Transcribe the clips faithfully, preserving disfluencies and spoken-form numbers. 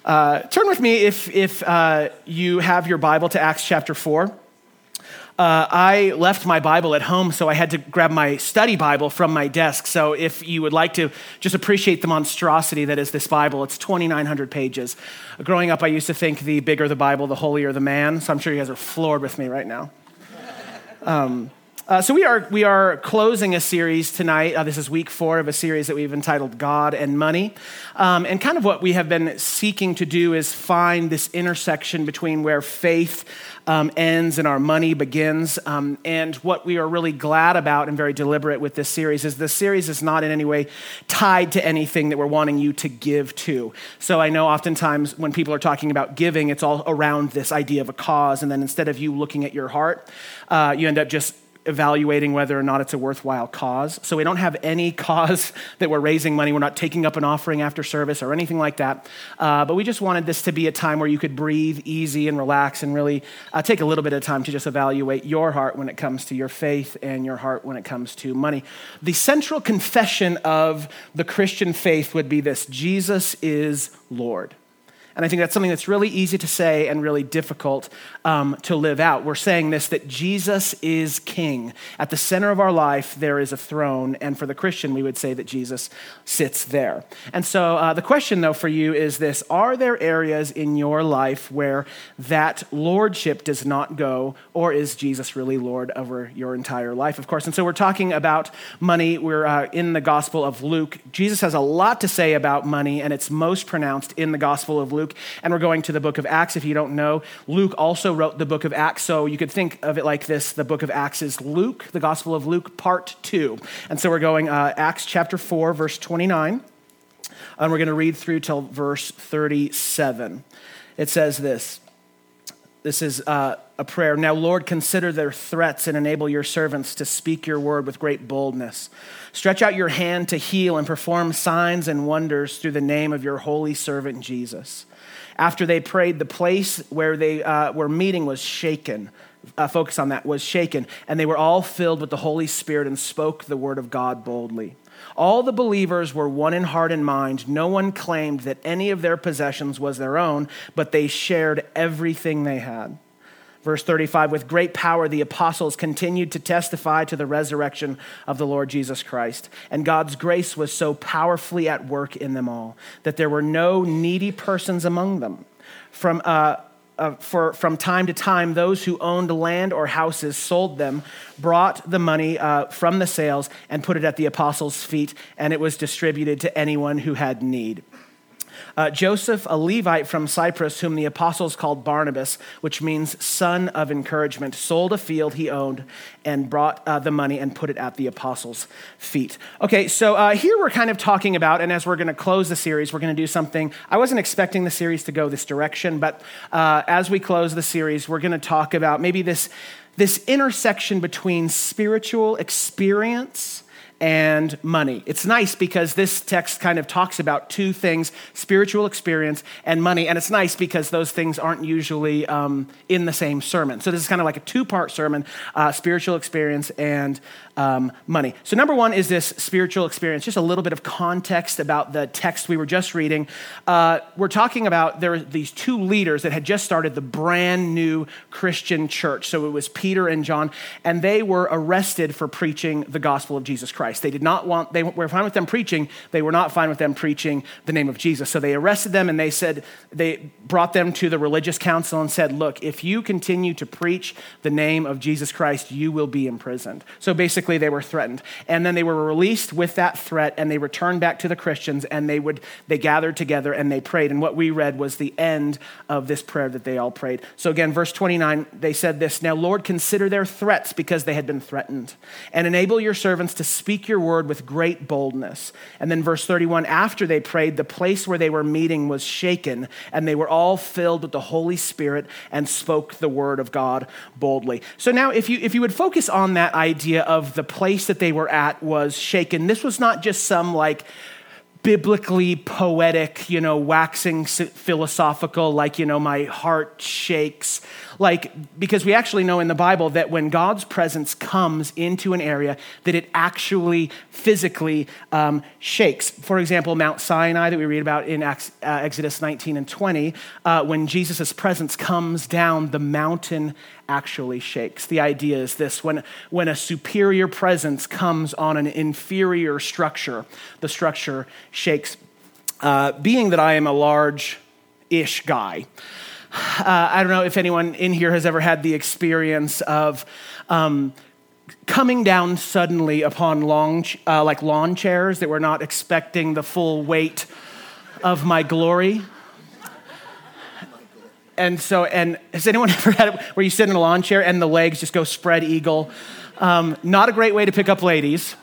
Uh, turn with me, if if uh, you have your Bible, to Acts chapter four. Uh, I left my Bible at home, so I had to grab my study Bible from my desk. So if you would like to just appreciate the monstrosity that is this Bible, it's twenty-nine hundred pages. Growing up, I used to think the bigger the Bible, the holier the man. So I'm sure you guys are floored with me right now. Um, Uh, so we are we are closing a series tonight. Uh, this is week four of a series that we've entitled God and Money. Um, and kind of what we have been seeking to do is find this intersection between where faith um, ends and our money begins. Um, and what we are really glad about and very deliberate with this series is this series is not in any way tied to anything that we're wanting you to give to. So I know oftentimes when people are talking about giving, it's all around this idea of a cause. And then instead of you looking at your heart, uh, you end up just evaluating whether or not it's a worthwhile cause. So we don't have any cause that we're raising money. We're not taking up an offering after service or anything like that. Uh, but we just wanted this to be a time where you could breathe easy and relax and really uh, take a little bit of time to just evaluate your heart when it comes to your faith and your heart when it comes to money. The central confession of the Christian faith would be this: Jesus is Lord. And I think that's something that's really easy to say and really difficult um, to live out. We're saying this, that Jesus is King. At the center of our life, there is a throne. And for the Christian, we would say that Jesus sits there. And so uh, the question, though, for you is this: are there areas in your life where that lordship does not go, or is Jesus really Lord over your entire life, of course? And so we're talking about money. We're uh, in the Gospel of Luke. Jesus has a lot to say about money, and it's most pronounced in the Gospel of Luke. And we're going to the book of Acts. If you don't know, Luke also wrote the book of Acts. So you could think of it like this: the book of Acts is Luke, the Gospel of Luke, part two. And so we're going uh, Acts chapter four, verse twenty-nine. And we're going to read through till verse thirty-seven. It says this. This is uh, a prayer. Now, Lord, consider their threats and enable your servants to speak your word with great boldness. Stretch out your hand to heal and perform signs and wonders through the name of your holy servant, Jesus. After they prayed, the place where they uh, were meeting was shaken. Uh, focus on that, was shaken. And they were all filled with the Holy Spirit and spoke the word of God boldly. All the believers were one in heart and mind. No one claimed that any of their possessions was their own, but they shared everything they had. Verse thirty-five, with great power, the apostles continued to testify to the resurrection of the Lord Jesus Christ. And God's grace was so powerfully at work in them all that there were no needy persons among them. From uh, uh, for from time to time, those who owned land or houses sold them, brought the money uh, from the sales, and put it at the apostles' feet, and it was distributed to anyone who had need. Uh, Joseph, a Levite from Cyprus, whom the apostles called Barnabas, which means son of encouragement, sold a field he owned and brought uh, the money and put it at the apostles' feet. Okay, so uh, here we're kind of talking about, and as we're going to close the series, we're going to do something. I wasn't expecting the series to go this direction, but uh, as we close the series, we're going to talk about maybe this, this intersection between spiritual experience and money. It's nice because this text kind of talks about two things: spiritual experience and money. And it's nice because those things aren't usually um, in the same sermon. So this is kind of like a two-part sermon: uh, spiritual experience and um, money. So number one is this spiritual experience. Just a little bit of context about the text we were just reading. Uh, we're talking about there were these two leaders that had just started the brand new Christian church. So it was Peter and John, and they were arrested for preaching the gospel of Jesus Christ. They did not want, they were fine with them preaching. They were not fine with them preaching the name of Jesus. So they arrested them, and they said, they brought them to the religious council and said, look, if you continue to preach the name of Jesus Christ, you will be imprisoned. So basically they were threatened. And then they were released with that threat, and they returned back to the Christians, and they would, they gathered together and they prayed. And what we read was the end of this prayer that they all prayed. So again, verse twenty-nine, they said this: now, Lord, consider their threats, because they had been threatened, and enable your servants to speak your word with great boldness. And then verse thirty-one, after they prayed, the place where they were meeting was shaken, and they were all filled with the Holy Spirit and spoke the word of God boldly. So now if you if you would focus on that idea of the place that they were at was shaken, this was not just some like biblically poetic, you know, waxing philosophical, like, you know, my heart shakes. Like, because we actually know in the Bible that when God's presence comes into an area, that it actually physically um, shakes. For example, Mount Sinai that we read about in Acts, uh, Exodus nineteen and twenty, uh, when Jesus' presence comes down, the mountain actually shakes. The idea is this: when, when a superior presence comes on an inferior structure, the structure shakes. Uh, being that I am a large-ish guy, uh, I don't know if anyone in here has ever had the experience of um, coming down suddenly upon long, uh, like lawn chairs that were not expecting the full weight of my glory. And so, and has anyone ever had it where you sit in a lawn chair and the legs just go spread eagle? Um, not a great way to pick up ladies.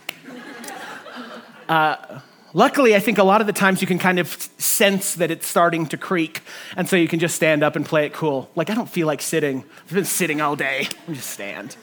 Uh, luckily, I think a lot of the times you can kind of sense that it's starting to creak, and so you can just stand up and play it cool. Like, I don't feel like sitting. I've been sitting all day. We just stand.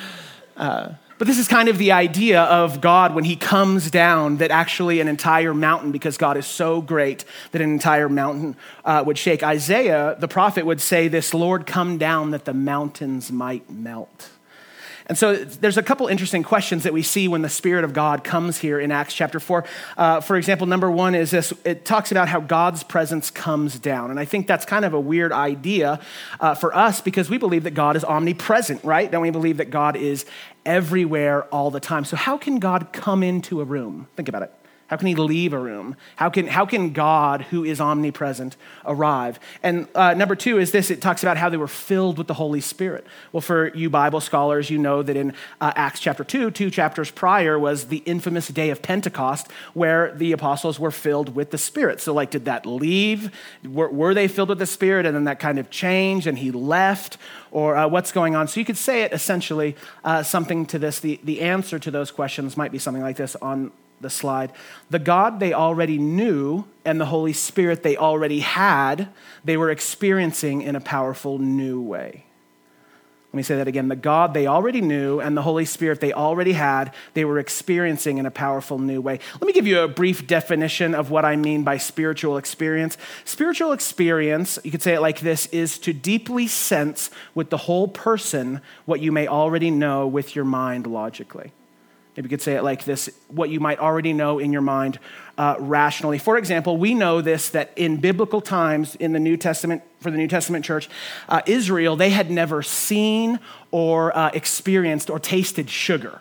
Uh, But this is kind of the idea of God when he comes down, that actually an entire mountain, because God is so great, that an entire mountain uh, would shake. Isaiah, the prophet, would say this: Lord, come down that the mountains might melt. And so there's a couple interesting questions that we see when the Spirit of God comes here in Acts chapter four. Uh, for example, number one is this: it talks about how God's presence comes down. And I think that's kind of a weird idea uh, for us, because we believe that God is omnipresent, right? Don't we believe that God is everywhere all the time? So how can God come into a room? Think about it. How can he leave a room? How can how can God, who is omnipresent, arrive? And uh, number two is this: it talks about how they were filled with the Holy Spirit. Well, for you Bible scholars, you know that in uh, Acts chapter two, two chapters prior, was the infamous day of Pentecost, where the apostles were filled with the Spirit. So like, did that leave? Were, were they filled with the Spirit and then that kind of changed and he left? Or uh, what's going on? So you could say it essentially uh, something to this. The, the answer to those questions might be something like this on the slide. The God they already knew and the Holy Spirit they already had, they were experiencing in a powerful new way. Let me say that again. The God they already knew and the Holy Spirit they already had, they were experiencing in a powerful new way. Let me give you a brief definition of what I mean by spiritual experience. Spiritual experience, you could say it like this, is to deeply sense with the whole person what you may already know with your mind logically. Maybe you could say it like this: what you might already know in your mind uh, rationally. For example, we know this, that in biblical times in the New Testament, for the New Testament church, uh, Israel, they had never seen or uh, experienced or tasted sugar.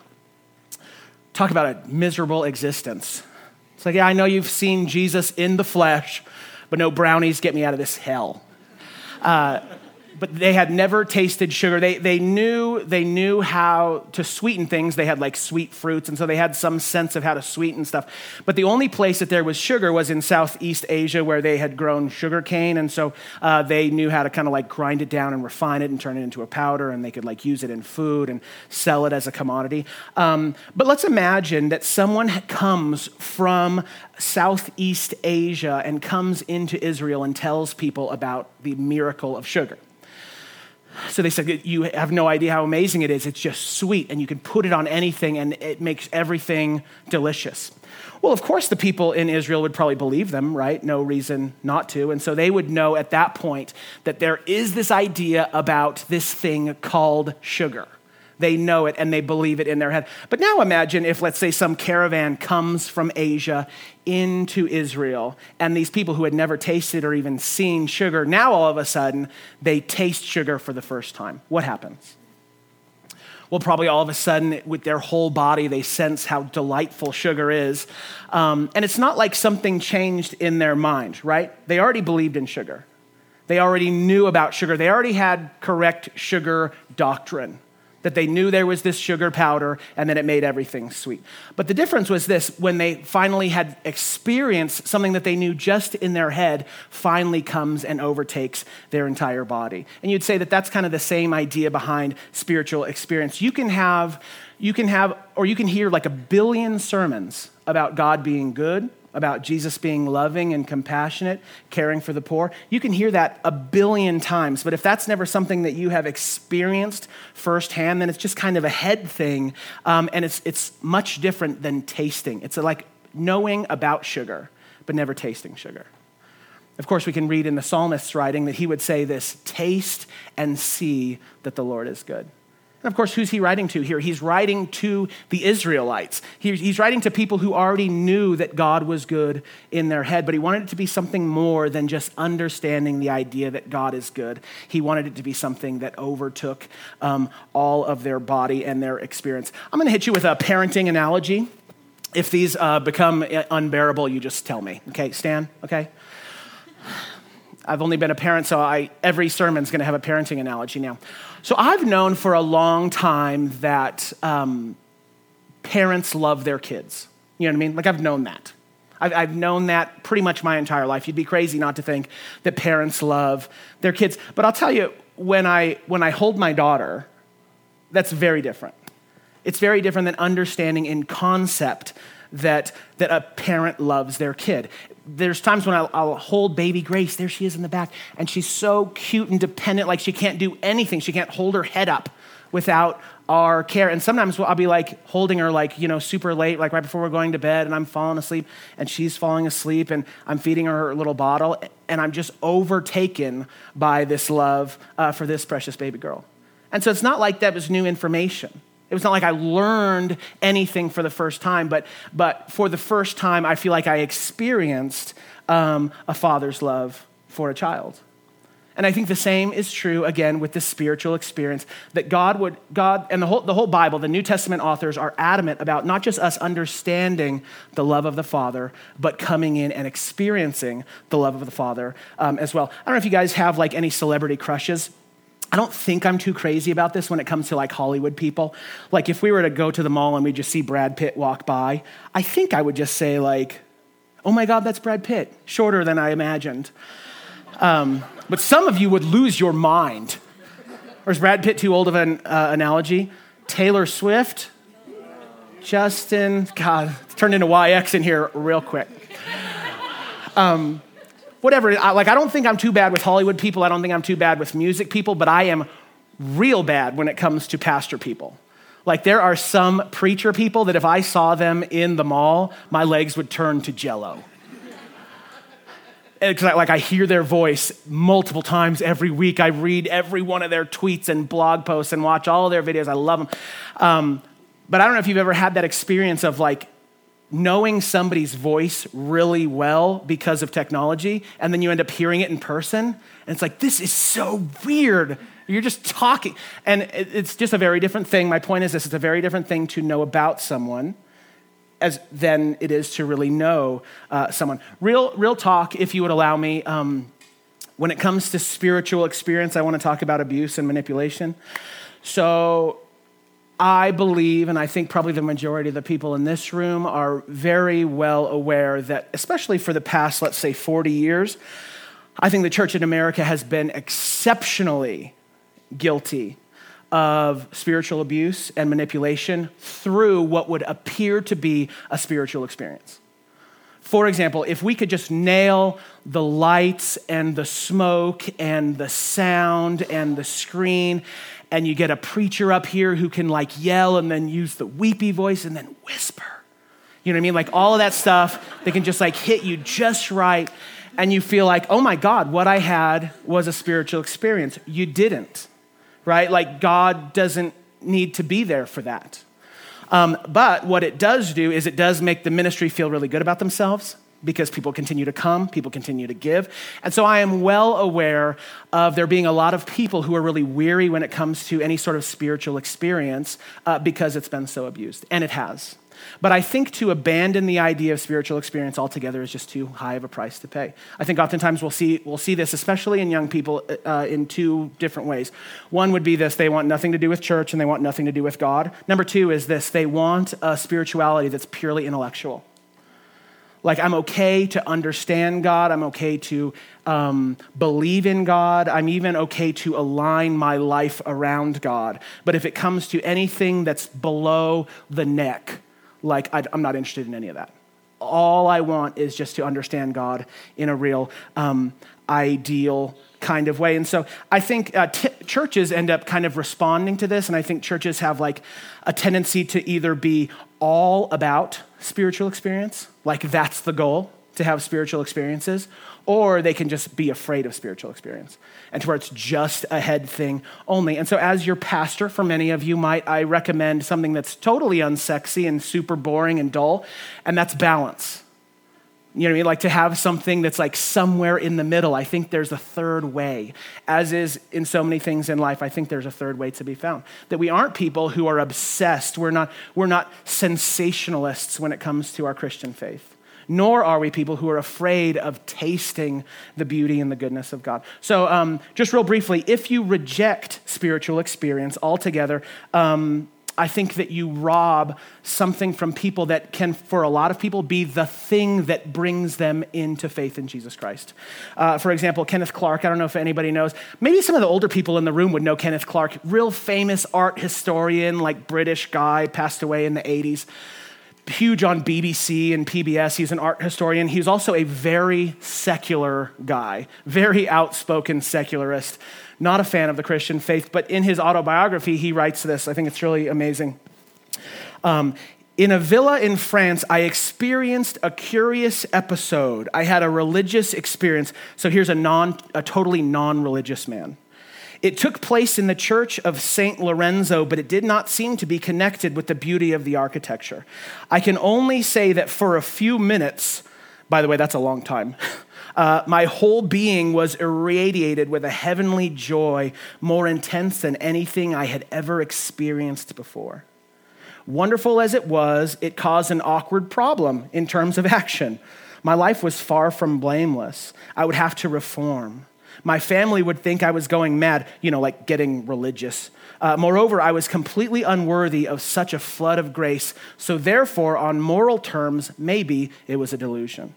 Talk about a miserable existence. It's like, yeah, I know you've seen Jesus in the flesh, but no brownies get me out of this hell. Uh, But they had never tasted sugar. They they knew they knew how to sweeten things. They had like sweet fruits, and so they had some sense of how to sweeten stuff. But the only place that there was sugar was in Southeast Asia, where they had grown sugar cane, and so uh, they knew how to kind of like grind it down and refine it and turn it into a powder, and they could like use it in food and sell it as a commodity. Um, but let's imagine that someone comes from Southeast Asia and comes into Israel and tells people about the miracle of sugar. So they said, you have no idea how amazing it is. It's just sweet, and you can put it on anything, and it makes everything delicious. Well, of course, the people in Israel would probably believe them, right? No reason not to. And so they would know at that point that there is this idea about this thing called sugar. They know it and they believe it in their head. But now imagine if, let's say, some caravan comes from Asia into Israel, and these people who had never tasted or even seen sugar, now all of a sudden they taste sugar for the first time. What happens? Well, probably all of a sudden with their whole body, they sense how delightful sugar is. Um, and it's not like something changed in their mind, right? They already believed in sugar. They already knew about sugar. They already had correct sugar doctrine, that they knew there was this sugar powder and that it made everything sweet. But the difference was this: when they finally had experienced something that they knew just in their head, finally comes and overtakes their entire body. And you'd say that that's kind of the same idea behind spiritual experience. You can have, you can have, or you can hear like a billion sermons about God being good, about Jesus being loving and compassionate, caring for the poor. You can hear that a billion times, but if that's never something that you have experienced firsthand, then it's just kind of a head thing, um, and it's it's much different than tasting. It's like knowing about sugar, but never tasting sugar. Of course, we can read in the psalmist's writing that he would say this, taste and see that the Lord is good. And of course, who's he writing to here? He's writing to the Israelites. He, he's writing to people who already knew that God was good in their head, but he wanted it to be something more than just understanding the idea that God is good. He wanted it to be something that overtook um, all of their body and their experience. I'm going to hit you with a parenting analogy. If these uh, become unbearable, you just tell me. Okay, Stan? Okay? I've only been a parent, so I, every sermon's going to have a parenting analogy now. So I've known for a long time that um, parents love their kids. You know what I mean? Like I've known that. I've, I've known that pretty much my entire life. You'd be crazy not to think that parents love their kids. But I'll tell you, when I when I hold my daughter, that's very different. It's very different than understanding in concept that that a parent loves their kid. There's times when I'll, I'll hold baby Grace, there she is in the back, and she's so cute and dependent, like she can't do anything. She can't hold her head up without our care. And sometimes I'll be like holding her like, you know, super late, like right before we're going to bed, and I'm falling asleep, and she's falling asleep, and I'm feeding her her little bottle, and I'm just overtaken by this love uh, for this precious baby girl. And so it's not like that was new information. It was not like I learned anything for the first time, but but for the first time, I feel like I experienced um, a father's love for a child. And I think the same is true, again, with the spiritual experience, that God would, God and the whole, the whole Bible, the New Testament authors are adamant about not just us understanding the love of the Father, but coming in and experiencing the love of the Father um, as well. I don't know if you guys have like any celebrity crushes. I don't think I'm too crazy about this when it comes to like Hollywood people. Like if we were to go to the mall and we just see Brad Pitt walk by, I think I would just say like, oh my God, that's Brad Pitt. Shorter than I imagined. Um, but some of you would lose your mind. Or is Brad Pitt too old of an uh, analogy? Taylor Swift, Justin, God, it's turned into Y X in here real quick. Um, Whatever, like I don't think I'm too bad with Hollywood people. I don't think I'm too bad with music people, but I am real bad when it comes to pastor people. Like there are some preacher people that if I saw them in the mall, my legs would turn to jello. Because I, like I hear their voice multiple times every week. I read every one of their tweets and blog posts and watch all of their videos. I love them. Um, but I don't know if you've ever had that experience of like, knowing somebody's voice really well because of technology, and then you end up hearing it in person, and it's like, this is so weird. You're just talking. And it's just a very different thing. My point is this, it's a very different thing to know about someone as than it is to really know uh, someone. Real, real talk, if you would allow me, um, when it comes to spiritual experience, I want to talk about abuse and manipulation. So I believe, and I think probably the majority of the people in this room are very well aware that, especially for the past, let's say, forty years, I think the church in America has been exceptionally guilty of spiritual abuse and manipulation through what would appear to be a spiritual experience. For example, if we could just nail the lights and the smoke and the sound and the screen, and you get a preacher up here who can like yell and then use the weepy voice and then whisper. You know what I mean? Like all of that stuff, they can just like hit you just right. And you feel like, oh my God, what I had was a spiritual experience. You didn't, right? Like God doesn't need to be there for that. Um, but what it does do is it does make the ministry feel really good about themselves, because people continue to come, people continue to give. And so I am well aware of there being a lot of people who are really weary when it comes to any sort of spiritual experience uh, because it's been so abused, and it has. But I think to abandon the idea of spiritual experience altogether is just too high of a price to pay. I think oftentimes we'll see we'll see this, especially in young people, uh, in two different ways. One would be this: they want nothing to do with church and they want nothing to do with God. Number two is this: they want a spirituality that's purely intellectual. Like, I'm okay to understand God. I'm okay to um, believe in God. I'm even okay to align my life around God. But if it comes to anything that's below the neck, like, I, I'm not interested in any of that. All I want is just to understand God in a real um, ideal kind of way. And so I think uh, t- churches end up kind of responding to this. And I think churches have like a tendency to either be all about spiritual experience, like that's the goal, to have spiritual experiences, or they can just be afraid of spiritual experience and to where it's just a head thing only. And so as your pastor, for many of you, might I recommend something that's totally unsexy and super boring and dull, and that's balance. You know what I mean? Like to have something that's like somewhere in the middle. I think there's a third way. As is in so many things in life, I think there's a third way to be found. That we aren't people who are obsessed. We're not, we're not sensationalists when it comes to our Christian faith. Nor are we people who are afraid of tasting the beauty and the goodness of God. So um, just real briefly, if you reject spiritual experience altogether, um, I think that you rob something from people that can, for a lot of people, be the thing that brings them into faith in Jesus Christ. Uh, for example, Kenneth Clark, I don't know if anybody knows, maybe some of the older people in the room would know Kenneth Clark, real famous art historian, like British guy, passed away in the eighties. Huge on B B C and P B S. He's an art historian. He's also a very secular guy, very outspoken secularist, not a fan of the Christian faith. But in his autobiography, he writes this. I think it's really amazing. Um, in a villa in France, I experienced a curious episode. I had a religious experience. So here's a non, a totally non-religious man. It took place in the church of Saint Lorenzo, but it did not seem to be connected with the beauty of the architecture. I can only say that for a few minutes, by the way, that's a long time, uh, my whole being was irradiated with a heavenly joy more intense than anything I had ever experienced before. Wonderful as it was, it caused an awkward problem in terms of action. My life was far from blameless. I would have to reform. My family would think I was going mad, you know, like getting religious. Uh, moreover, I was completely unworthy of such a flood of grace. So therefore, on moral terms, maybe it was a delusion.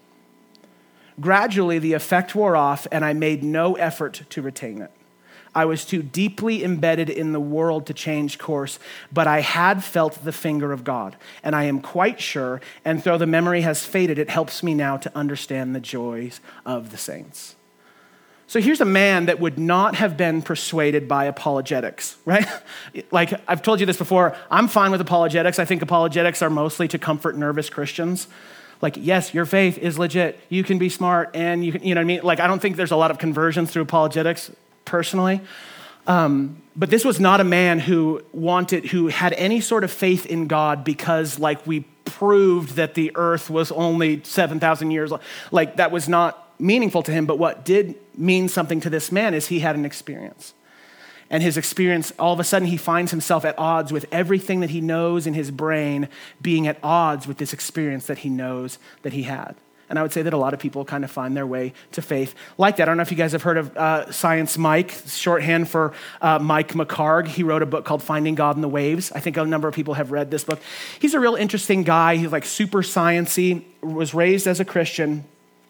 Gradually, the effect wore off, and I made no effort to retain it. I was too deeply embedded in the world to change course, but I had felt the finger of God, and I am quite sure, and though the memory has faded, it helps me now to understand the joys of the saints. So here's a man that would not have been persuaded by apologetics, right? Like I've told you this before, I'm fine with apologetics. I think apologetics are mostly to comfort nervous Christians. Like, yes, your faith is legit. You can be smart and you can, you know what I mean? Like, I don't think there's a lot of conversions through apologetics personally. Um, but this was not a man who wanted, who had any sort of faith in God because like we proved that the earth was only seven thousand years old. Like that was not meaningful to him, but what did mean something to this man is he had an experience. And his experience, all of a sudden he finds himself at odds with everything that he knows in his brain being at odds with this experience that he knows that he had. And I would say that a lot of people kind of find their way to faith like that. I don't know if you guys have heard of uh, Science Mike, shorthand for uh, Mike McHargue. He wrote a book called Finding God in the Waves. I think a number of people have read this book. He's a real interesting guy. He's like super sciencey, was raised as a Christian,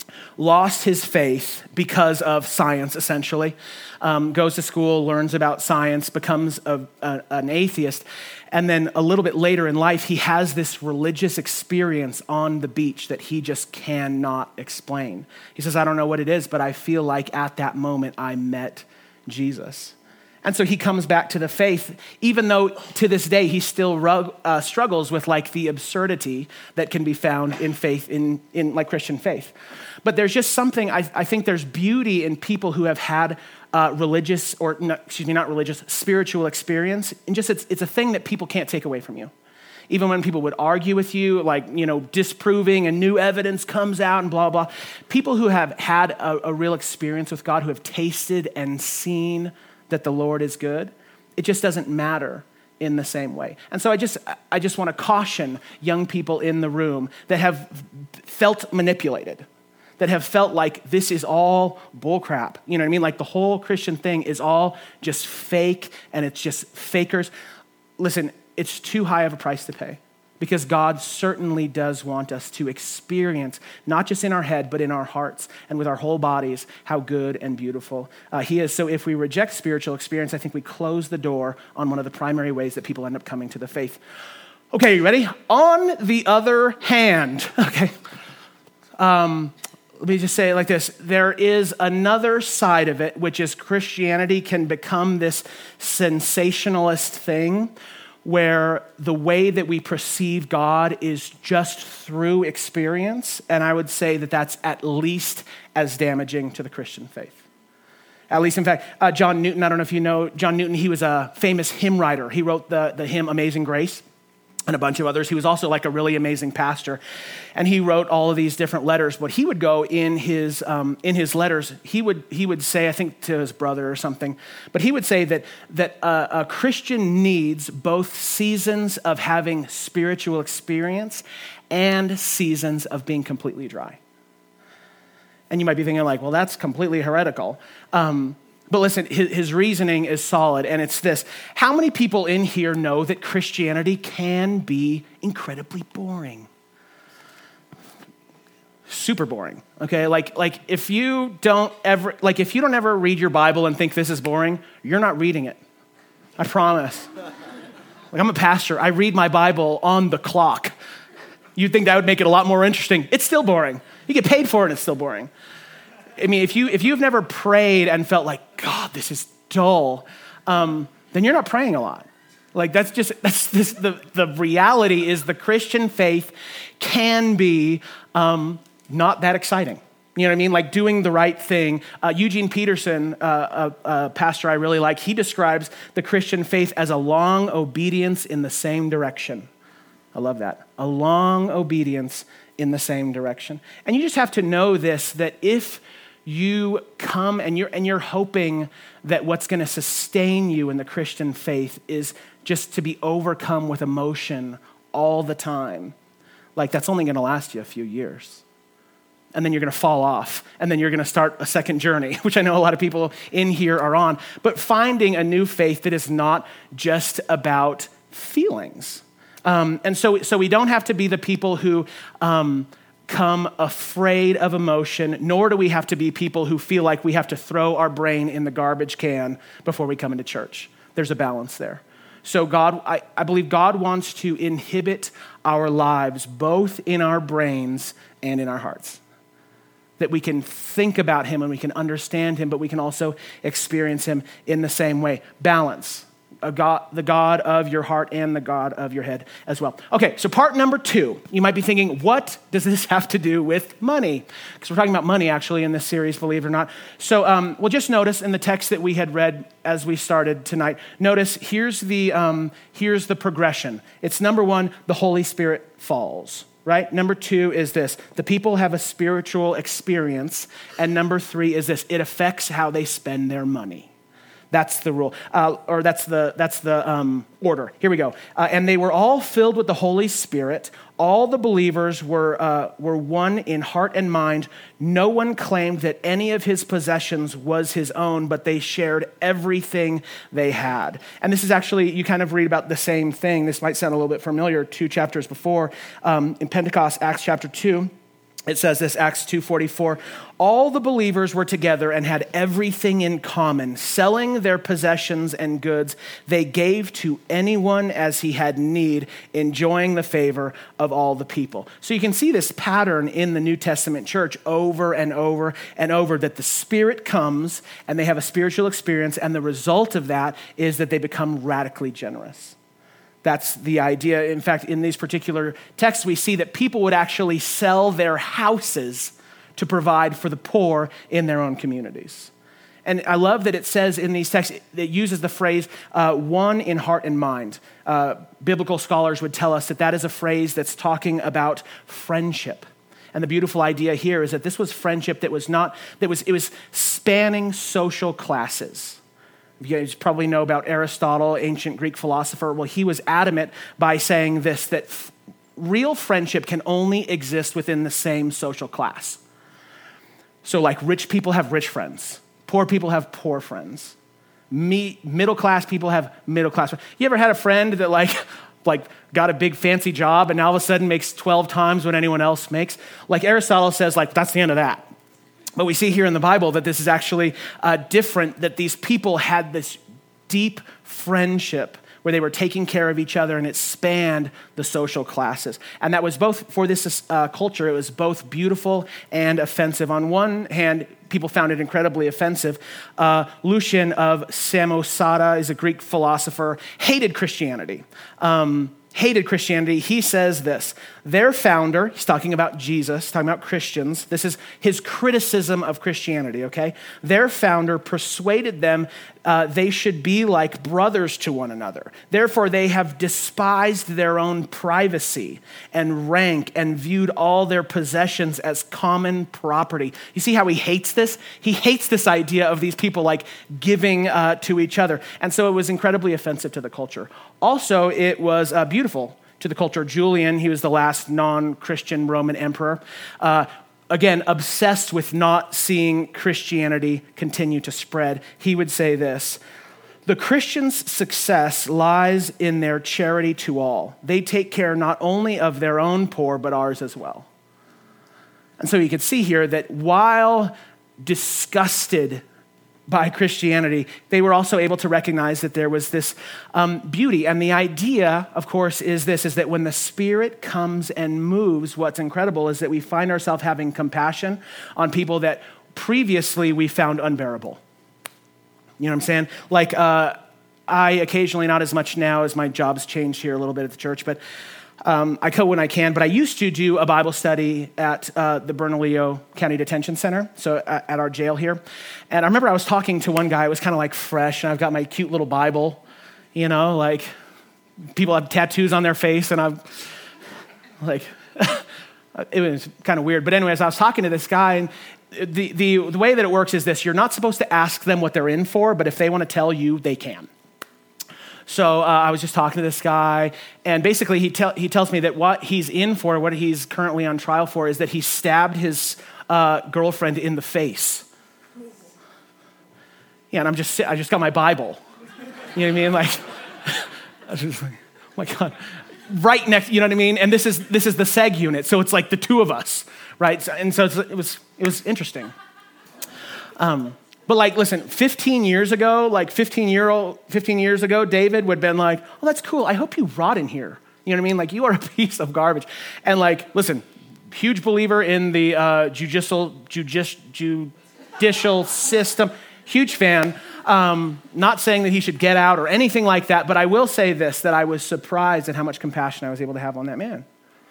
lost his faith because of science, essentially, um, goes to school, learns about science, becomes a, a, an atheist, and then a little bit later in life, he has this religious experience on the beach that he just cannot explain. He says, I don't know what it is, but I feel like at that moment I met Jesus. And so he comes back to the faith, even though to this day he still rug, uh, struggles with like the absurdity that can be found in faith, in, in like Christian faith. But there's just something, I, I think there's beauty in people who have had uh, religious, or no, excuse me, not religious, spiritual experience. And just it's, it's a thing that people can't take away from you. Even when people would argue with you, like, you know, disproving and new evidence comes out and blah, blah. People who have had a, a real experience with God, who have tasted and seen that the Lord is good, it just doesn't matter in the same way. And so I just I just want to caution young people in the room that have felt manipulated, that have felt like this is all bullcrap. You know what I mean? Like the whole Christian thing is all just fake and it's just fakers. Listen, it's too high of a price to pay because God certainly does want us to experience, not just in our head, but in our hearts and with our whole bodies, how good and beautiful uh, he is. So if we reject spiritual experience, I think we close the door on one of the primary ways that people end up coming to the faith. Okay, you ready? On the other hand, okay, um, let me just say it like this. There is another side of it, which is Christianity can become this sensationalist thing where the way that we perceive God is just through experience, and I would say that that's at least as damaging to the Christian faith. At least, in fact, uh, John Newton, I don't know if you know John Newton, he was a famous hymn writer. He wrote the, the hymn Amazing Grace and a bunch of others. He was also like a really amazing pastor. And he wrote all of these different letters. But he would go in his um, in his letters, he would he would say, I think to his brother or something, but he would say that, that uh, a Christian needs both seasons of having spiritual experience and seasons of being completely dry. And you might be thinking like, well, that's completely heretical. Um, but listen, his, his reasoning is solid, and it's this. How many people in here know that Christianity can be incredibly boring? Super boring, okay? Like, like if you don't ever, like if you don't ever read your Bible and think this is boring, you're not reading it. I promise. Like I'm a pastor. I read my Bible on the clock. You'd think that would make it a lot more interesting. It's still boring. You get paid for it and it's still boring. I mean, if, you, if you've never prayed and felt like, God, this is dull, um, then you're not praying a lot. Like that's just, that's this, the, the reality is the Christian faith can be um, not that exciting. You know what I mean? Like doing the right thing. Uh, Eugene Peterson, uh, a, a pastor I really like, he describes the Christian faith as a long obedience in the same direction. I love that. A long obedience in the same direction. And you just have to know this, that if you come and you're and you're hoping that what's going to sustain you in the Christian faith is just to be overcome with emotion all the time, like that's only going to last you a few years. And then you're going to fall off, and then you're going to start a second journey, which I know a lot of people in here are on. But finding a new faith that is not just about feelings. Um, and so, so we don't have to be the people who um, come afraid of emotion, nor do we have to be people who feel like we have to throw our brain in the garbage can before we come into church. There's a balance there. So God, I, I believe God wants to inhibit our lives, both in our brains and in our hearts. That we can think about him and we can understand him, but we can also experience him in the same way. Balance. A God, the God of your heart and the God of your head as well. Okay, so part number two, you might be thinking, what does this have to do with money? Because we're talking about money actually in this series, believe it or not. So um, well, just notice in the text that we had read as we started tonight, notice here's the, um, here's the progression. It's number one, the Holy Spirit falls. Right? Number two is this, the people have a spiritual experience. And number three is this, it affects how they spend their money. That's the rule, uh, or that's the that's the um, order. Here we go. Uh, and they were all filled with the Holy Spirit. All the believers were uh, were one in heart and mind. No one claimed that any of his possessions was his own, but they shared everything they had. And this is actually, you kind of read about the same thing. This might sound a little bit familiar. Two chapters before, um, in Pentecost, Acts chapter two. It says this, Acts two forty-four, all the believers were together and had everything in common. Selling their possessions and goods, they gave to anyone as he had need, enjoying the favor of all the people. So you can see this pattern in the New Testament church over and over and over, that the Spirit comes and they have a spiritual experience, and the result of that is that they become radically generous. That's the idea. In fact, in these particular texts, we see that people would actually sell their houses to provide for the poor in their own communities. And I love that it says in these texts, it uses the phrase, uh, one in heart and mind. Uh, biblical scholars would tell us that that is a phrase that's talking about friendship. And the beautiful idea here is that this was friendship that was not, that was, it was spanning social classes. You guys probably know about Aristotle, ancient Greek philosopher. Well, he was adamant by saying this, that f- real friendship can only exist within the same social class. So like rich people have rich friends. Poor people have poor friends. Me, middle class people have middle class friends. You ever had a friend that like, like got a big fancy job and now all of a sudden makes twelve times what anyone else makes? Like Aristotle says, like that's the end of that. But we see here in the Bible that this is actually uh, different, that these people had this deep friendship where they were taking care of each other, and it spanned the social classes. And that was both, for this uh, culture, it was both beautiful and offensive. On one hand, people found it incredibly offensive. Uh, Lucian of Samosata is a Greek philosopher, hated Christianity. Um, hated Christianity. He says this, their founder, he's talking about Jesus, talking about Christians. This is his criticism of Christianity, okay? Their founder persuaded them uh, they should be like brothers to one another. Therefore, they have despised their own privacy and rank and viewed all their possessions as common property. You see how he hates this? He hates this idea of these people like giving uh, to each other. And so it was incredibly offensive to the culture. Also, it was uh, beautiful to the culture. Julian, he was the last non-Christian Roman emperor, uh, again, obsessed with not seeing Christianity continue to spread. He would say this, the Christians' success lies in their charity to all. They take care not only of their own poor, but ours as well. And so you could see here that while disgusted by Christianity, they were also able to recognize that there was this um, beauty. And the idea, of course, is this, is that when the Spirit comes and moves, what's incredible is that we find ourselves having compassion on people that previously we found unbearable. You know what I'm saying? Like, uh, I occasionally, not as much now as my job's changed here a little bit at the church, but Um, I go when I can, but I used to do a Bible study at uh, the Bernalillo County Detention Center, so at, at our jail here. And I remember I was talking to one guy, it was kind of like fresh, and I've got my cute little Bible, you know, like people have tattoos on their face, and I'm like, it was kind of weird. But anyways, I was talking to this guy, and the, the, the way that it works is this, you're not supposed to ask them what they're in for, but if they want to tell you, they can. So uh, I was just talking to this guy, and basically he, tell, he tells me that what he's in for, what he's currently on trial for, is that he stabbed his uh, girlfriend in the face. Yeah, and I'm just, I just got my Bible. You know what I mean? Like, I was just like, oh my God. Right next, you know what I mean? And this is this is the seg unit, so it's like the two of us, right? So, and so it's, it was it was interesting. Um. But like, listen, fifteen years ago, like fifteen year old, fifteen years ago, David would have been like, oh, that's cool. I hope you rot in here. You know what I mean? Like, you are a piece of garbage. And like, listen, huge believer in the uh, judicial, judici- judicial system, huge fan. Um, not saying that he should get out or anything like that, but I will say this, that I was surprised at how much compassion I was able to have on that man.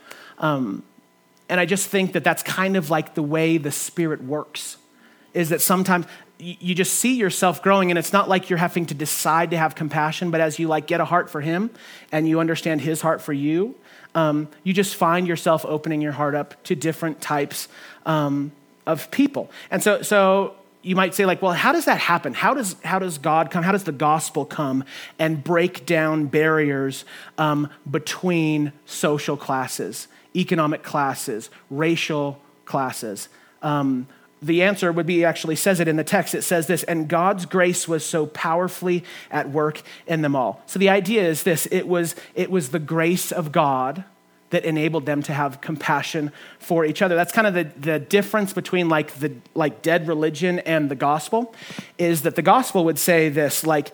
Um, and I just think that that's kind of like the way the Spirit works, is that sometimes you just see yourself growing, and it's not like you're having to decide to have compassion, but as you like get a heart for him and you understand his heart for you, um, you just find yourself opening your heart up to different types um, of people. And so, so you might say like, well, how does that happen? How does how does God come? How does the gospel come and break down barriers um, between social classes, economic classes, racial classes? Um, The answer would be, actually says it in the text, it says this, and God's grace was so powerfully at work in them all. So the idea is this, it was, it was the grace of God that enabled them to have compassion for each other. That's kind of the, the difference between like the like dead religion and the gospel, is that the gospel would say this, like,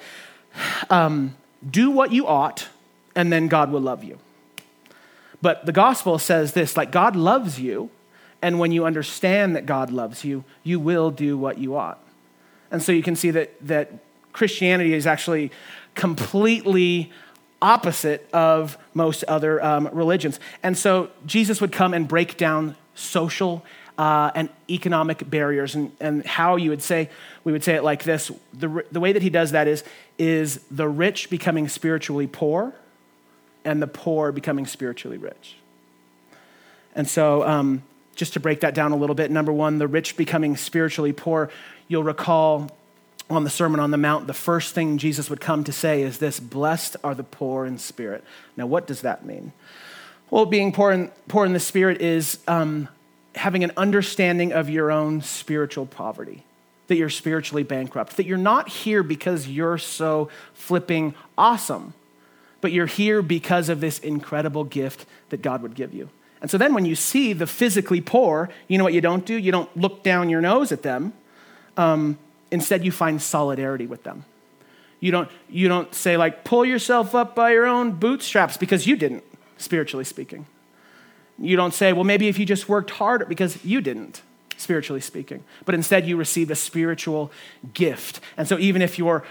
um, do what you ought, and then God will love you. But the gospel says this, like, God loves you, and when you understand that God loves you, you will do what you ought. And so you can see that, that Christianity is actually completely opposite of most other um, religions. And so Jesus would come and break down social uh, and economic barriers. And, and how you would say, we would say it like this, the, the way that he does that is, is the rich becoming spiritually poor and the poor becoming spiritually rich. And so, um, just to break that down a little bit, number one, the rich becoming spiritually poor. You'll recall on the Sermon on the Mount, the first thing Jesus would come to say is this, blessed are the poor in spirit. Now, what does that mean? Well, being poor in, poor in the spirit is um, having an understanding of your own spiritual poverty, that you're spiritually bankrupt, that you're not here because you're so flipping awesome, but you're here because of this incredible gift that God would give you. And so then when you see the physically poor, you know what you don't do? You don't look down your nose at them. Um, instead, you find solidarity with them. You don't, you don't say like, pull yourself up by your own bootstraps, because you didn't, spiritually speaking. You don't say, well, maybe if you just worked harder, because you didn't, spiritually speaking. But instead you received a spiritual gift. And so even if you're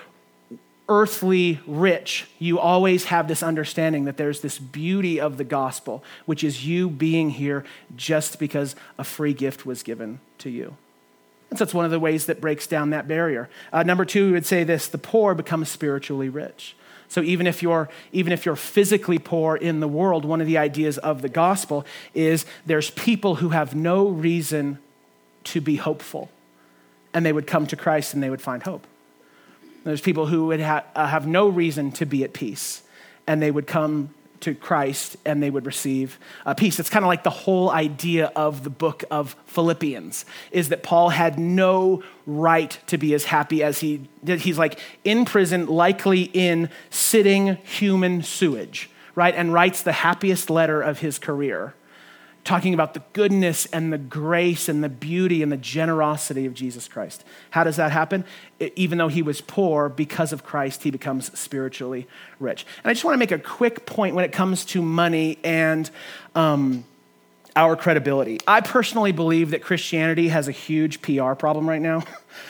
earthly rich, you always have this understanding that there's this beauty of the gospel, which is you being here just because a free gift was given to you. And so it's one of the ways that breaks down that barrier. Uh, number two, we would say this: the poor become spiritually rich. So even if you're even if you're physically poor in the world, one of the ideas of the gospel is there's people who have no reason to be hopeful, and they would come to Christ and they would find hope. There's people who would ha- uh, have no reason to be at peace, and they would come to Christ and they would receive uh, peace. It's kind of like the whole idea of the book of Philippians, is that Paul had no right to be as happy as he did. He's like in prison, likely in sitting human sewage, right? And writes the happiest letter of his career, talking about the goodness and the grace and the beauty and the generosity of Jesus Christ. How does that happen? It, even though he was poor, because of Christ, he becomes spiritually rich. And I just want to make a quick point when it comes to money and um, our credibility. I personally believe that Christianity has a huge P R problem right now.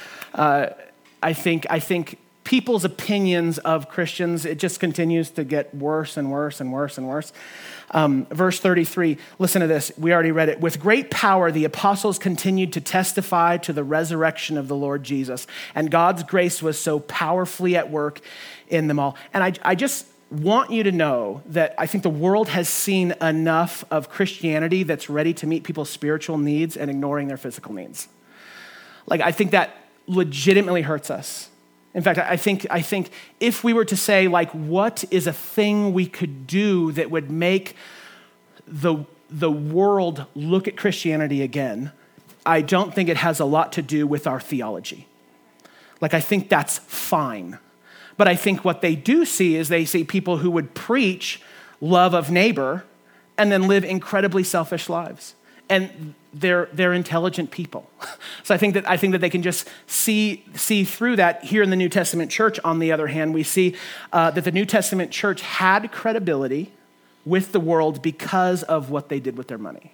Uh, I think I think people's opinions of Christians, it just continues to get worse and worse and worse and worse. Um, verse thirty-three, listen to this. We already read it. With great power, the apostles continued to testify to the resurrection of the Lord Jesus, and God's grace was so powerfully at work in them all. And I, I just want you to know that I think the world has seen enough of Christianity that's ready to meet people's spiritual needs and ignoring their physical needs. Like, I think that legitimately hurts us. In fact, I think I think if we were to say, like, what is a thing we could do that would make the, the world look at Christianity again, I don't think it has a lot to do with our theology. Like, I think that's fine. But I think what they do see is they see people who would preach love of neighbor and then live incredibly selfish lives. And they're they're intelligent people. So I think that I think that they can just see see through that. Here in the New Testament church, on the other hand, we see uh, that the New Testament church had credibility with the world because of what they did with their money.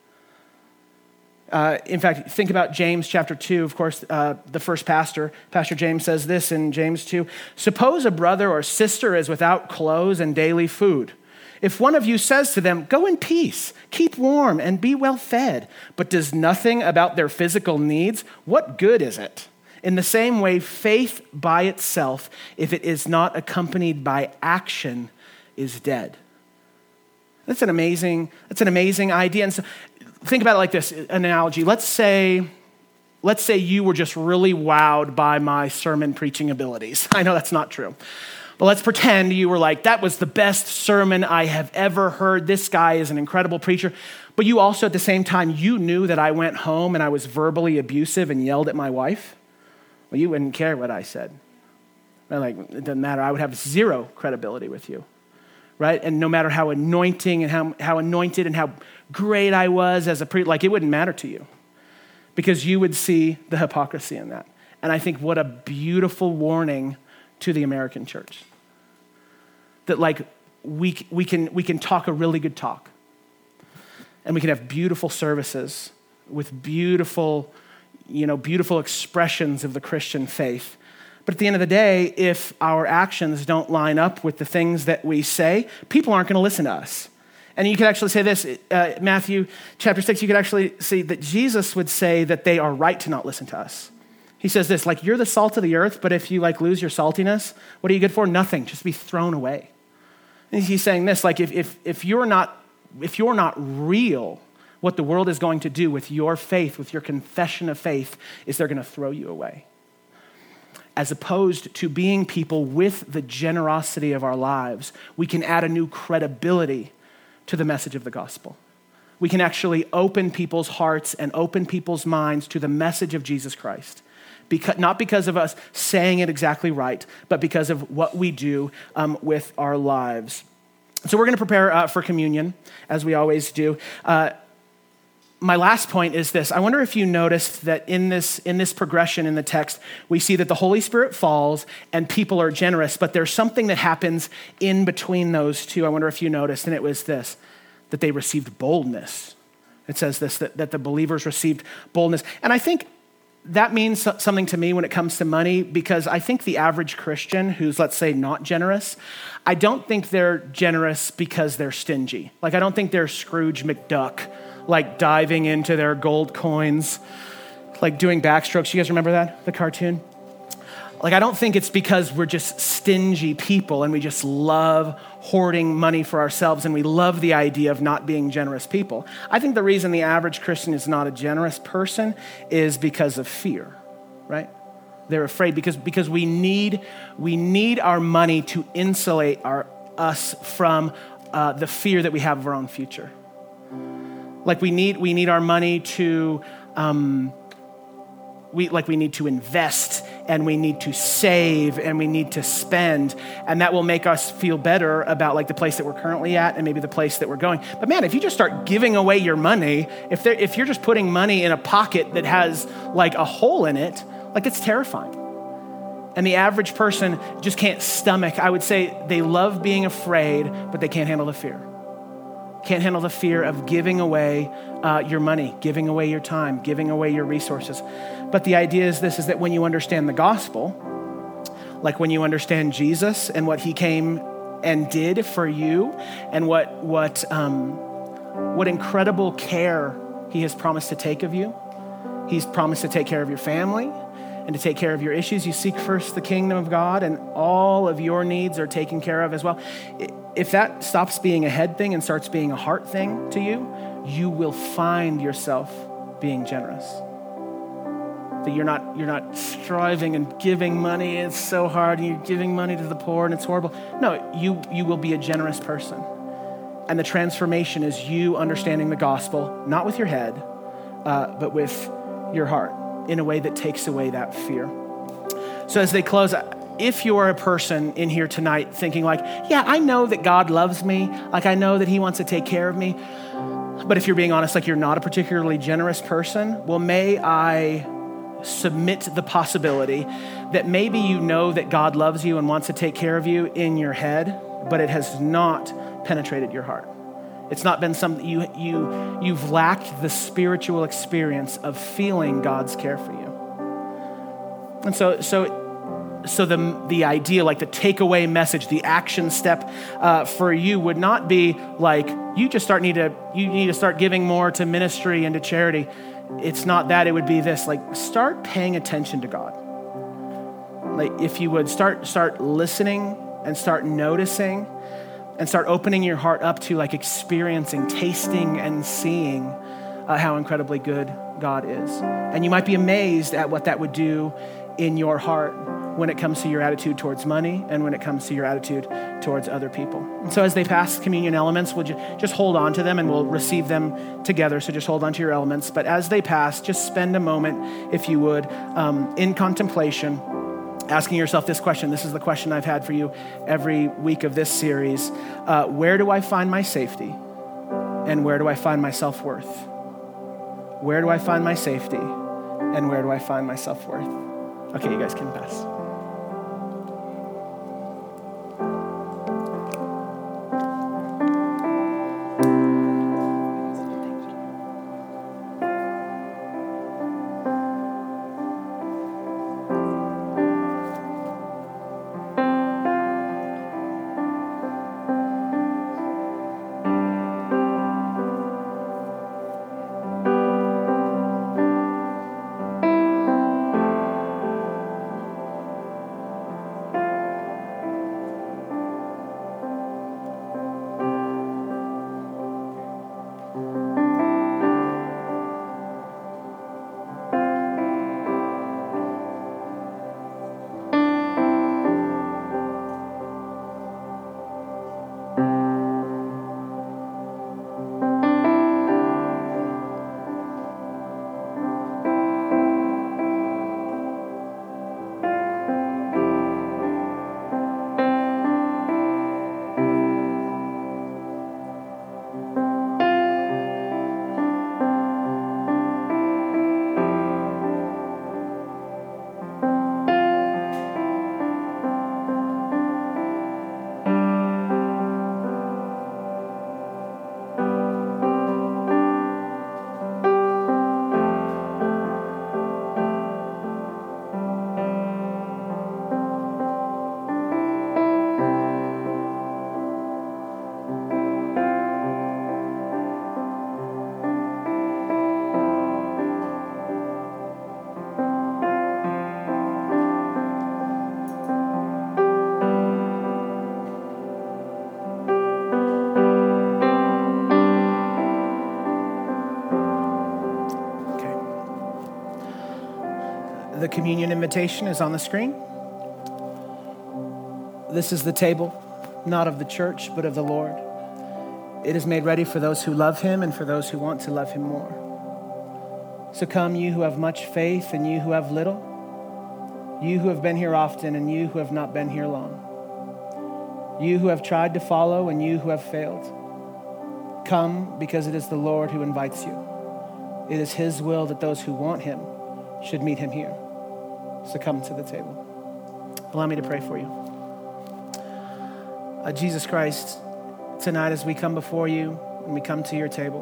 Uh, in fact, think about James chapter two. Of course, uh, the first pastor, Pastor James, says this in James two: suppose a brother or sister is without clothes and daily food. If one of you says to them, go in peace, keep warm, and be well fed, but does nothing about their physical needs, what good is it? In the same way, faith by itself, if it is not accompanied by action, is dead. That's an amazing, that's an amazing idea. And so think about it like this, an analogy. Let's say, let's say you were just really wowed by my sermon preaching abilities. I know that's not true. But let's pretend you were like, that was the best sermon I have ever heard. This guy is an incredible preacher. But you also, at the same time, you knew that I went home and I was verbally abusive and yelled at my wife. Well, you wouldn't care what I said. Like, it doesn't matter. I would have zero credibility with you, right? And no matter how anointing and how, how anointed and how great I was as a preacher, like, it wouldn't matter to you because you would see the hypocrisy in that. And I think what a beautiful warning to the American church. That like we, we, can, we can talk a really good talk and we can have beautiful services with beautiful, you know, beautiful expressions of the Christian faith. But at the end of the day, if our actions don't line up with the things that we say, people aren't going to listen to us. And you could actually say this, uh, Matthew chapter six, you could actually see that Jesus would say that they are right to not listen to us. He says this, like, you're the salt of the earth, but if you like lose your saltiness, what are you good for? Nothing, just be thrown away. And he's saying this, like, if if if you're not if you're not real, what the world is going to do with your faith, with your confession of faith, is they're going to throw you away. As opposed to being people with the generosity of our lives, we can add a new credibility to the message of the gospel. We can actually open people's hearts and open people's minds to the message of Jesus Christ. Because, not because of us saying it exactly right, but because of what we do um, with our lives. So we're going to prepare uh, for communion, as we always do. Uh, my last point is this. I wonder if you noticed that in this, in this progression in the text, we see that the Holy Spirit falls and people are generous, but there's something that happens in between those two. I wonder if you noticed, and it was this, that they received boldness. It says this, that, that the believers received boldness. And I think that means something to me when it comes to money, because I think the average Christian who's, let's say, not generous, I don't think they're generous because they're stingy. Like, I don't think they're Scrooge McDuck, like diving into their gold coins, like doing backstrokes. You guys remember that, the cartoon? Like, I don't think it's because we're just stingy people and we just love hoarding money for ourselves and we love the idea of not being generous people. I think the reason the average Christian is not a generous person is because of fear, right? They're afraid because, because we need we need our money to insulate our us from uh, the fear that we have of our own future. Like we need we need our money to um, we like we need to invest and we need to save and we need to spend, and that will make us feel better about like the place that we're currently at and maybe the place that we're going. But man, if you just start giving away your money, if there if you're just putting money in a pocket that has like a hole in it, like it's terrifying. And the average person just can't stomach. I would say they love being afraid, but they can't handle the fear. Can't handle the fear of giving away uh, your money, giving away your time, giving away your resources. But the idea is this, is that when you understand the gospel, like when you understand Jesus and what he came and did for you and what, what, um, what incredible care he has promised to take of you. He's promised to take care of your family and to take care of your issues. You seek first the kingdom of God and all of your needs are taken care of as well. If that stops being a head thing and starts being a heart thing to you, you will find yourself being generous. That you're not, you're not striving and giving money, it's so hard, and you're giving money to the poor and it's horrible. No, you, you will be a generous person. And the transformation is you understanding the gospel, not with your head, uh, but with your heart in a way that takes away that fear. So as they close, if you're a person in here tonight thinking like, yeah, I know that God loves me, like I know that he wants to take care of me, but if you're being honest, like you're not a particularly generous person, well, may I submit the possibility that maybe you know that God loves you and wants to take care of you in your head, but it has not penetrated your heart. It's not been something you, you, you've lacked the spiritual experience of feeling God's care for you. And so, so, so the, the idea, like the takeaway message, the action step uh, for you would not be like, you just start need to, you need to start giving more to ministry and to charity. It's not that. It would be this, like start paying attention to God. Like if you would start, start listening and start noticing and start opening your heart up to like experiencing, tasting and seeing uh, how incredibly good God is. And you might be amazed at what that would do in your heart when it comes to your attitude towards money and when it comes to your attitude towards other people. And so as they pass communion elements, we'll ju- just hold on to them and we'll receive them together. So just hold on to your elements. But as they pass, just spend a moment, if you would, um, in contemplation, asking yourself this question. This is the question I've had for you every week of this series. Uh, where do I find my safety? And where do I find my self-worth? Where do I find my safety? And where do I find my self-worth? Okay, you guys can pass. the communion invitation is on the screen. This is the table, not of the church, but of the Lord. It is made ready for those who love him and for those who want to love him more. So come, you who have much faith and you who have little, you who have been here often and you who have not been here long, you who have tried to follow and you who have failed. Come, because it is the Lord who invites you. It is his will that those who want him should meet him here. So come to the table. Allow me to pray for you. Uh, Jesus Christ, tonight as we come before you and we come to your table,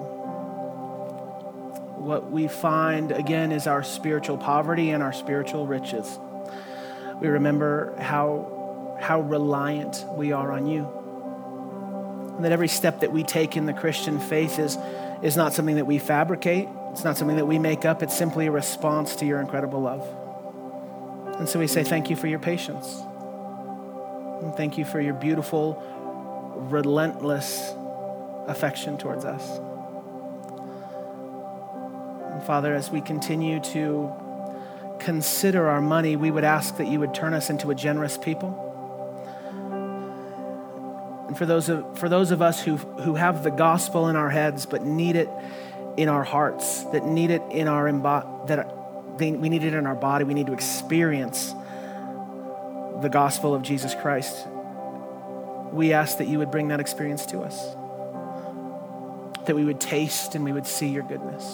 what we find again is our spiritual poverty and our spiritual riches. We remember how, how reliant we are on you. And that every step that we take in the Christian faith is, is not something that we fabricate. It's not something that we make up. It's simply a response to your incredible love. And so we say thank you for your patience. And thank you for your beautiful, relentless affection towards us. And Father, as we continue to consider our money, we would ask that you would turn us into a generous people. And for those of for those of us who who have the gospel in our heads but need it in our hearts, that need it in our embo- that they, we need it in our body, we need to experience the gospel of Jesus Christ. We ask that you would bring that experience to us, that we would taste and we would see your goodness.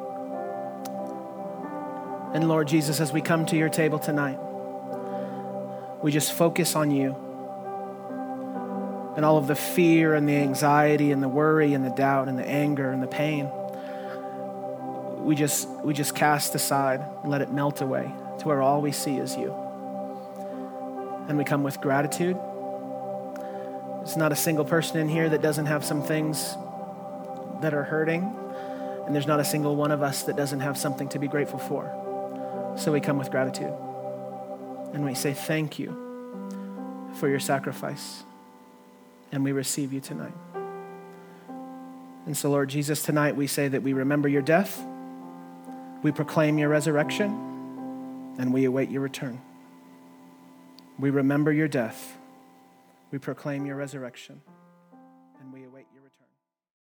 And Lord Jesus, as we come to your table tonight, we just focus on you. And all of the fear and the anxiety and the worry and the doubt and the anger and the pain, we just we just cast aside and let it melt away to where all we see is you. And we come with gratitude. There's not a single person in here that doesn't have some things that are hurting. And there's not a single one of us that doesn't have something to be grateful for. So we come with gratitude. And we say thank you for your sacrifice. And we receive you tonight. And so, Lord Jesus, tonight we say that we remember your death, we proclaim your resurrection, and we await your return. We remember your death, we proclaim your resurrection, and we await